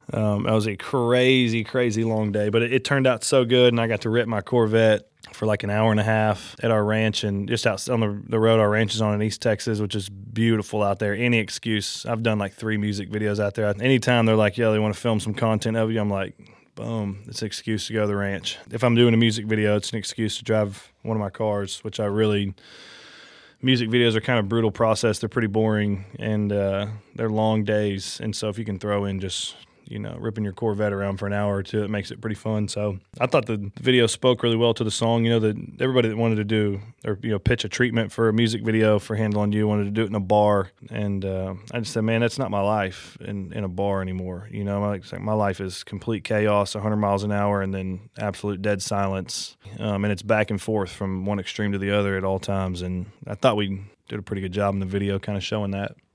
That was a crazy, crazy long day, but it turned out so good, and I got to rip my Corvette for like an hour and a half at our ranch, and just out on the road our ranch is on in East Texas, which is beautiful out there. Any excuse. I've done like 3 music videos out there. Anytime they're like, yeah, they want to film some content of you, I'm like, boom, it's an excuse to go to the ranch. If I'm doing a music video, it's an excuse to drive one of my cars, which music videos are kind of a brutal process. They're pretty boring, and they're long days. And so if you can throw in just, ripping your Corvette around for an hour or two, it makes it pretty fun. So I thought the video spoke really well to the song. That everybody that wanted to do or, pitch a treatment for a music video for Handle on You wanted to do it in a bar. And I just said, man, that's not my life in a bar anymore. My life is complete chaos, 100 miles an hour, and then absolute dead silence. And it's back and forth from one extreme to the other at all times. And I thought we did a pretty good job in the video kind of showing that.